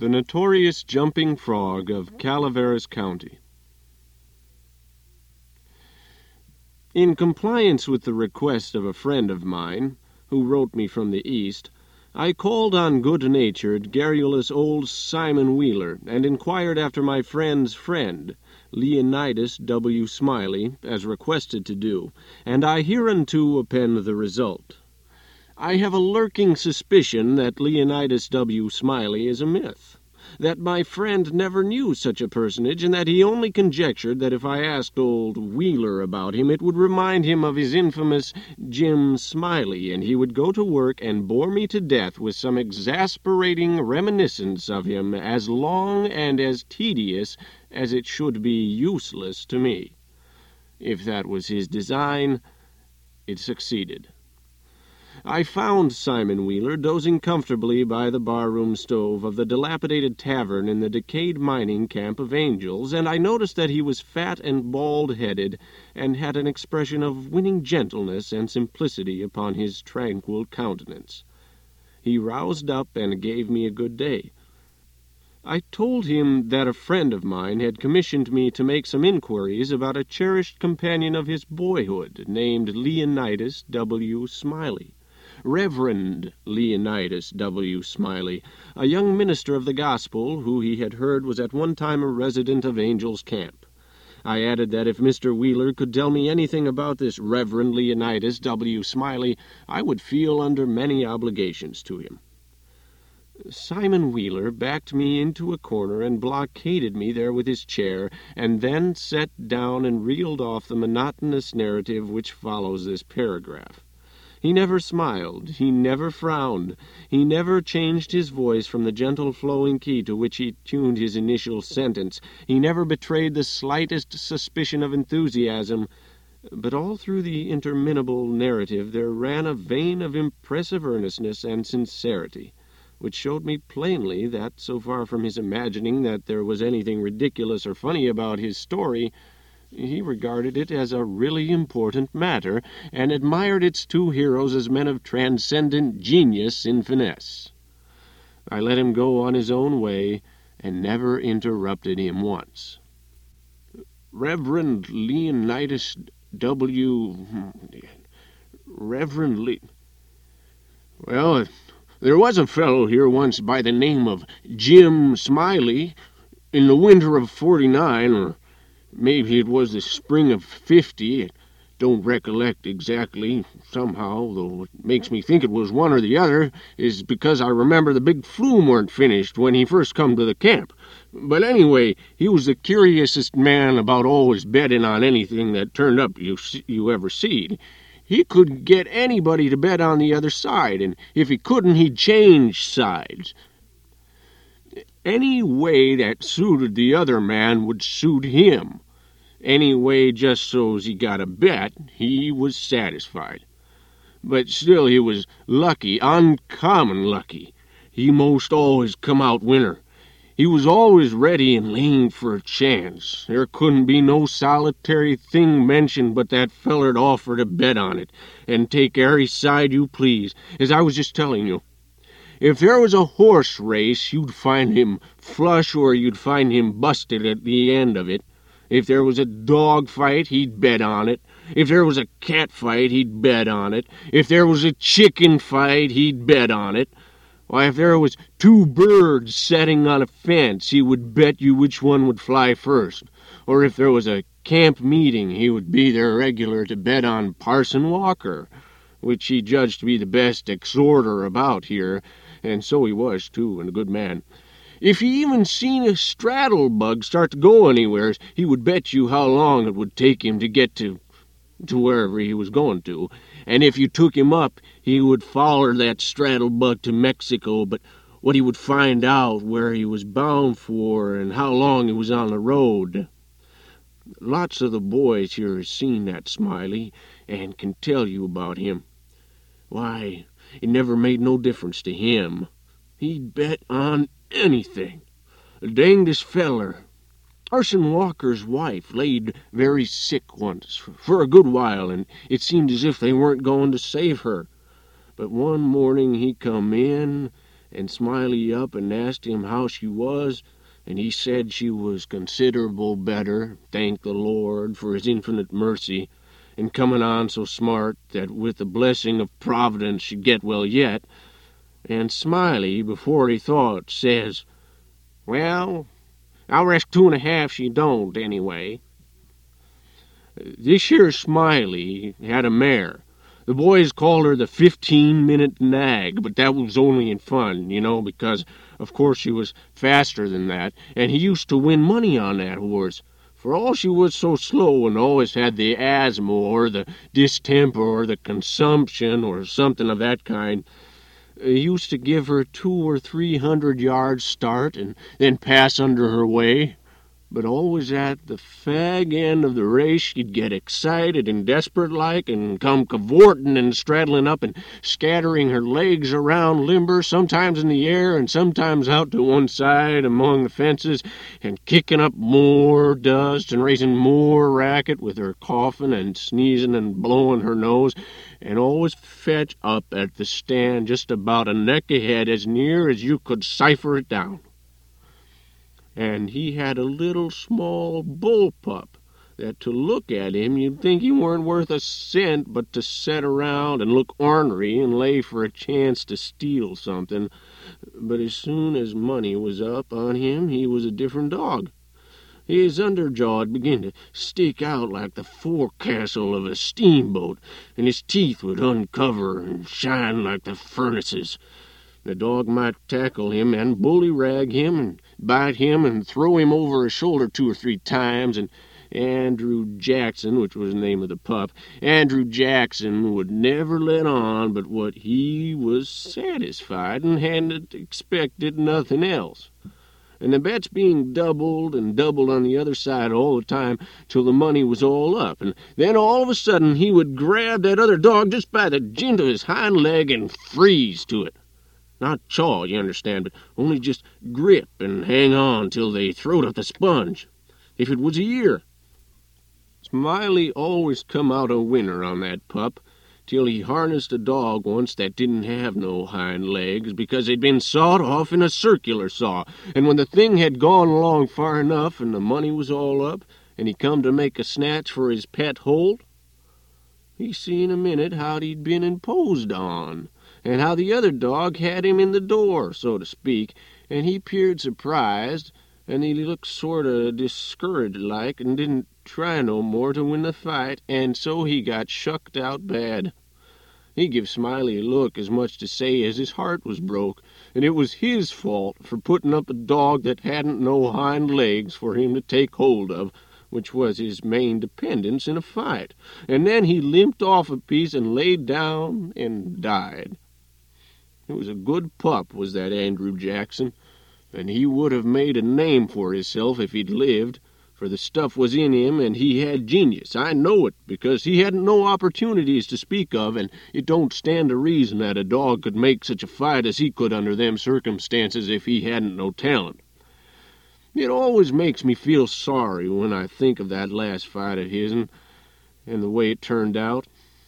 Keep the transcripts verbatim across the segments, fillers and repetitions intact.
The Notorious Jumping Frog of Calaveras County. In compliance with the request of a friend of mine, who wrote me from the East, I called on good-natured, garrulous old Simon Wheeler, and inquired after my friend's friend, Leonidas W. Smiley, as requested to do, and I hereunto append the result. I have a lurking suspicion that Leonidas W. Smiley is a myth, that my friend never knew such a personage, and that he only conjectured that if I asked old Wheeler about him it would remind him of his infamous Jim Smiley, and he would go to work and bore me to death with some exasperating reminiscence of him as long and as tedious as it should be useless to me. If that was his design, it succeeded. I found Simon Wheeler dozing comfortably by the barroom stove of the dilapidated tavern in the decayed mining camp of Angels, and I noticed that he was fat and bald-headed, and had an expression of winning gentleness and simplicity upon his tranquil countenance. He roused up and gave me a good day. I told him that a friend of mine had commissioned me to make some inquiries about a cherished companion of his boyhood, named Leonidas W. Smiley. Reverend Leonidas W. Smiley, a young minister of the gospel who he had heard was at one time a resident of Angel's Camp. I added that if Mister Wheeler could tell me anything about this Reverend Leonidas W. Smiley, I would feel under many obligations to him. Simon Wheeler backed me into a corner and blockaded me there with his chair, and then sat down and reeled off the monotonous narrative which follows this paragraph. He never smiled, he never frowned, he never changed his voice from the gentle flowing key to which he tuned his initial sentence, he never betrayed the slightest suspicion of enthusiasm, but all through the interminable narrative there ran a vein of impressive earnestness and sincerity, which showed me plainly that, so far from his imagining that there was anything ridiculous or funny about his story, he regarded it as a really important matter, and admired its two heroes as men of transcendent genius in finesse. I let him go on his own way, and never interrupted him once. Reverend Leonidas W. Reverend Le... Well, there was a fellow here once by the name of Jim Smiley, in the winter of forty-nine, or maybe it was the spring of fifty. I don't recollect exactly. Somehow, though it makes me think it was one or the other, is because I remember the big flume weren't finished when he first come to the camp. But anyway, he was the curiousest man about always betting on anything that turned up you you ever seed. He could get anybody to bet on the other side, and if he couldn't, he'd change sides. Any way that suited the other man would suit him. Any way just so's he got a bet, he was satisfied. But still he was lucky, uncommon lucky. He most always come out winner. He was always ready and laying for a chance. There couldn't be no solitary thing mentioned but that feller'd offer to bet on it, and take ary side you please, as I was just telling you. If there was a horse race, you'd find him flush or you'd find him busted at the end of it. If there was a dog fight, he'd bet on it. If there was a cat fight, he'd bet on it. If there was a chicken fight, he'd bet on it. Why, if there was two birds setting on a fence, he would bet you which one would fly first. Or if there was a camp meeting, he would be there regular to bet on Parson Walker, which he judged to be the best exhorter about here, and so he was, too, and a good man. If he even seen a straddle bug start to go anywheres, he would bet you how long it would take him to get to to wherever he was going to, and if you took him up, he would foller that straddle bug to Mexico, but what he would find out where he was bound for and how long he was on the road. Lots of the boys here has seen that Smiley, and can tell you about him. Why, it never made no difference to him. He'd bet on anything. The dangdest feller. Parson Walker's wife laid very sick once, for a good while, and it seemed as if they weren't going to save her. But one morning he come in, and Smiley up and asked him how she was, and he said she was considerable better, thank the Lord for his infinite mercy, and comin' on so smart that with the blessing of Providence she'd get well yet. And Smiley, before he thought, says, "Well, I'll risk two and a half she don't, anyway." This here Smiley had a mare. The boys called her the fifteen-minute nag, but that was only in fun, you know, because, of course, she was faster than that, and he used to win money on that horse. For all she was so slow and always had the asthma or the distemper or the consumption or something of that kind, he used to give her two or three hundred yards start and then pass under her way. But always at the fag end of the race she'd get excited and desperate-like and come cavorting and straddling up and scattering her legs around limber, sometimes in the air and sometimes out to one side among the fences, and kicking up more dust and raising more racket with her coughing and sneezing and blowing her nose, and always fetch up at the stand just about a neck ahead as near as you could cipher it down. And he had a little small bull pup that to look at him you'd think he weren't worth a cent but to set around and look ornery and lay for a chance to steal something. But as soon as money was up on him he was a different dog. His underjaw'd begin to stick out like the forecastle of a steamboat, and his teeth would uncover and shine like the furnaces. The dog might tackle him and bully-rag him and bite him and throw him over his shoulder two or three times, and Andrew Jackson, which was the name of the pup, Andrew Jackson would never let on but what he was satisfied and hadn't expected nothing else. And the bets being doubled and doubled on the other side all the time till the money was all up, and then all of a sudden he would grab that other dog just by the jint of his hind leg and freeze to it. Not chaw, you understand, but only just grip and hang on till they throwed up the sponge. If it was a year. Smiley always come out a winner on that pup, till he harnessed a dog once that didn't have no hind legs because they'd been sawed off in a circular saw, and when the thing had gone along far enough and the money was all up, and he come to make a snatch for his pet holt, he seen a minute how he'd been imposed on, and how the other dog had him in the door, so to speak, and he peered surprised, and he looked sort of discouraged-like and didn't try no more to win the fight, and so he got shucked out bad. He give Smiley a look as much to say as his heart was broke, and it was his fault for putting up a dog that hadn't no hind legs for him to take hold of, which was his main dependence in a fight, and then he limped off a piece and laid down and died. He was a good pup, was that Andrew Jackson, and he would have made a name for hisself if he'd lived, for the stuff was in him, and he had genius. I know it, because he hadn't no opportunities to speak of, and it don't stand to reason that a dog could make such a fight as he could under them circumstances if he hadn't no talent. It always makes me feel sorry when I think of that last fight of his'n, and the way it turned out.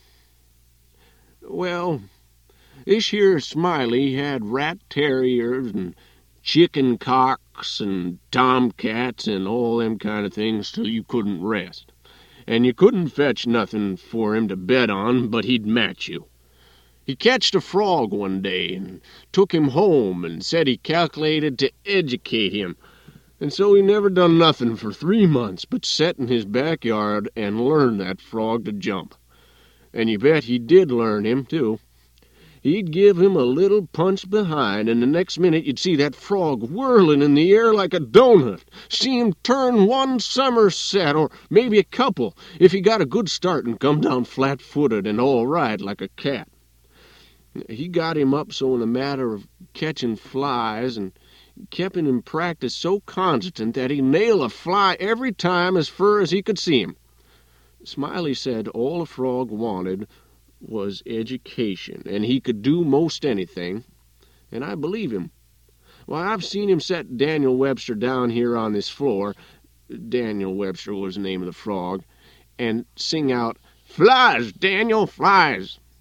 Well, this here Smiley had rat terriers and chicken cocks and tomcats and all them kind of things till you couldn't rest. And you couldn't fetch nothing for him to bet on but he'd match you. He catched a frog one day and took him home and said he calculated to educate him. And so he never done nothing for three months but set in his backyard and learn that frog to jump. And you bet he did learn him, too. He'd give him a little punch behind, and the next minute you'd see that frog whirling in the air like a donut. See him turn one somerset, or maybe a couple, if he got a good start and come down flat-footed and all right like a cat. He got him up so in the matter of catching flies, and kept him in practice so constant that he'd nail a fly every time as fur as he could see him. Smiley said all a frog wanted was education, and he could do most anything, and I believe him. Why, I've seen him set Daniel Webster down here on this floor, Daniel Webster was the name of the frog, and sing out, "Flies, Daniel, flies!"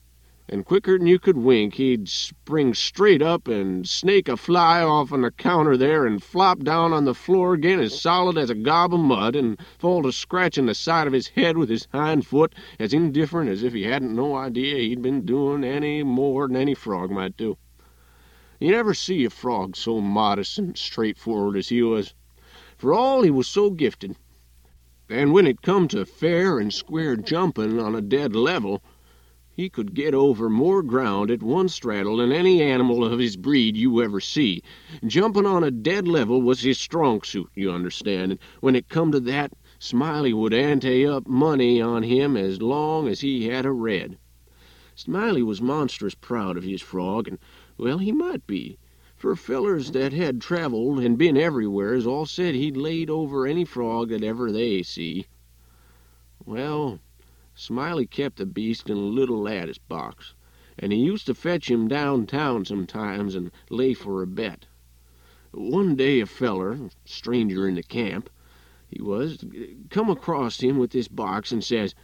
and quicker'n you could wink he'd spring straight up and snake a fly off on the counter there and flop down on the floor again as solid as a gob of mud and fall to scratching the side of his head with his hind foot as indifferent as if he hadn't no idea he'd been doing any more than any frog might do. You never see a frog so modest and straightforward as he was. For all he was so gifted. And when it come to fair and square jumping on a dead level, he could get over more ground at one straddle than any animal of his breed you ever see. Jumping on a dead level was his strong suit, you understand, and when it come to that, Smiley would ante up money on him as long as he had a red. Smiley was monstrous proud of his frog, and, well, he might be, for fellers that had traveled and been everywheres all said he'd laid over any frog that ever they see. Well, Smiley kept the beast in a little lattice box, and he used to fetch him downtown sometimes and lay for a bet. One day a feller, a stranger in the camp, he was, come across him with this box and says,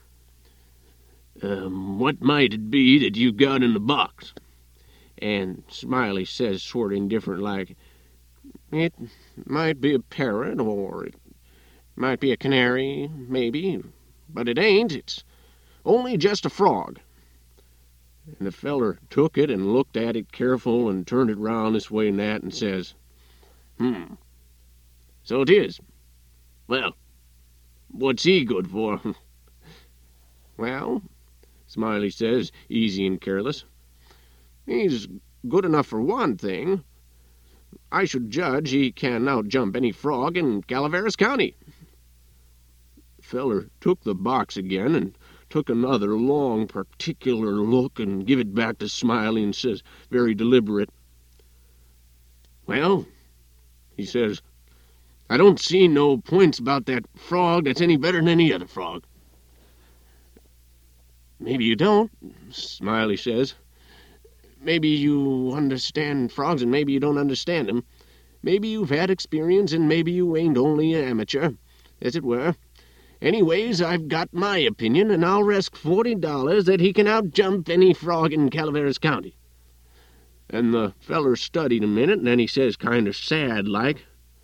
um, "What might it be that you got in the box?" And Smiley says, sort of indifferent like, "It might be a parrot, or it might be a canary, maybe, but it ain't. It's only just a frog." And the feller took it and looked at it careful and turned it round this way and that and says, "Hmm, so it is. Well, what's he good for?" "Well," Smiley says, easy and careless, "he's good enough for one thing. I should judge he can outjump any frog in Calaveras County." The feller took the box again and took another long, particular look and give it back to Smiley and says, very deliberate, "Well," he says, "I don't see no points about that frog that's any better than any other frog." "Maybe you don't," Smiley says. "Maybe you understand frogs and maybe you don't understand 'em. Maybe you've had experience and maybe you ain't only an amateur, as it were. Anyways, I've got my opinion, and I'll risk forty dollars that he can outjump any frog in Calaveras County." And the feller studied a minute, and then he says, kind of sad-like,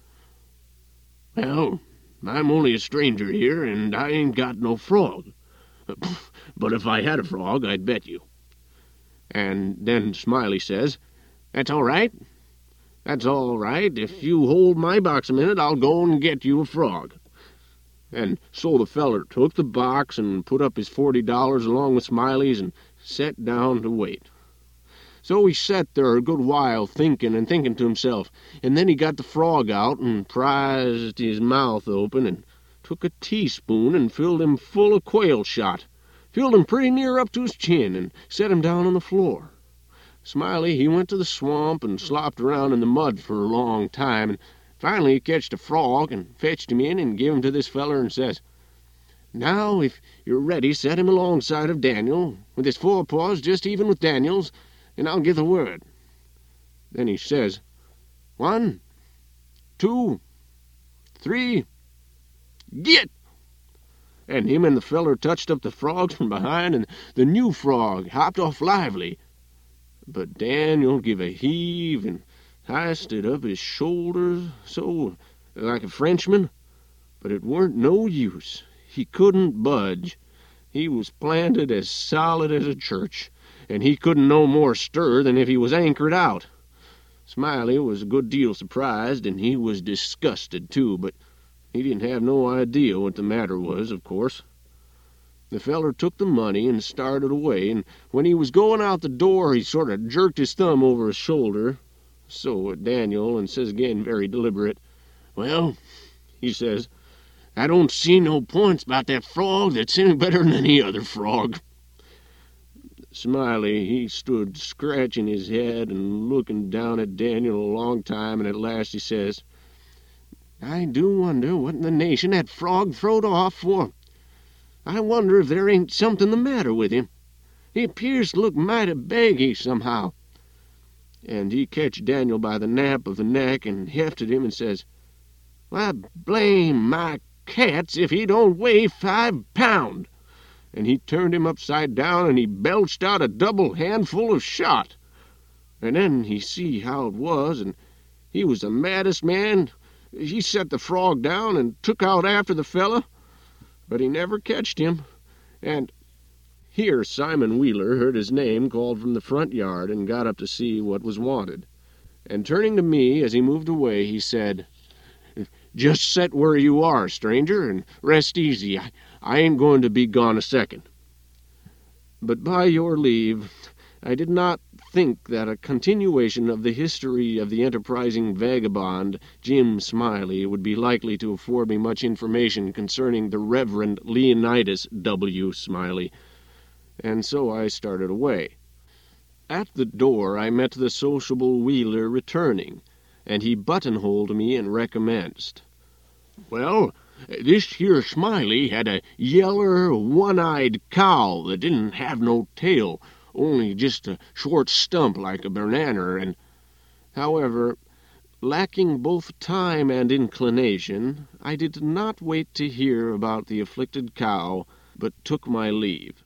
"Well, I'm only a stranger here, and I ain't got no frog. But if I had a frog, I'd bet you." And then Smiley says, "That's all right. That's all right. If you hold my box a minute, I'll go and get you a frog." And so the feller took the box and put up his forty dollars along with Smiley's and set down to wait. So he sat there a good while thinking and thinking to himself, and then he got the frog out and prized his mouth open and took a teaspoon and filled him full of quail shot, filled him pretty near up to his chin, and set him down on the floor. Smiley, he went to the swamp and slopped around in the mud for a long time, and finally he catched a frog and fetched him in and give him to this feller and says, "Now, if you're ready, set him alongside of Daniel, with his forepaws just even with Daniel's, and I'll give the word." Then he says, "One, two, three, git!" And him and the feller touched up the frogs from behind, and the new frog hopped off lively. But Daniel give a heave and hoisted up his shoulders so, like a Frenchman, but it weren't no use. He couldn't budge. He was planted as solid as a church, and he couldn't no more stir than if he was anchored out. Smiley was a good deal surprised, and he was disgusted, too, but he didn't have no idea what the matter was, of course. The feller took the money and started away, and when he was going out the door, he sort of jerked his thumb over his shoulder, so at Daniel, and says again, very deliberate, "Well," he says, "I don't see no points about that frog that's any better than any other frog." Smiley, he stood scratching his head and looking down at Daniel a long time, and at last he says, "I do wonder what in the nation that frog throwed off for. I wonder if there ain't something the matter with him. He appears to look mighty baggy somehow." And he catched Daniel by the nape of the neck and hefted him and says, "Why, blame my cats if he don't weigh five pound." and he turned him upside down, and he belched out a double handful of shot. And then he see how it was, and he was the maddest man. He set the frog down and took out after the fella, but he never catched him. And here Simon Wheeler heard his name called from the front yard and got up to see what was wanted. And turning to me as he moved away, he said, "Just set where you are, stranger, and rest easy. I, I ain't going to be gone a second." But by your leave, I did not think that a continuation of the history of the enterprising vagabond Jim Smiley would be likely to afford me much information concerning the Reverend Leonidas W. Smiley, and so I started away. At the door I met the sociable Wheeler returning, and he buttonholed me and recommenced. "Well, this here Smiley had a yeller, one-eyed cow that didn't have no tail, only just a short stump like a banana, and—" However, lacking both time and inclination, I did not wait to hear about the afflicted cow, but took my leave.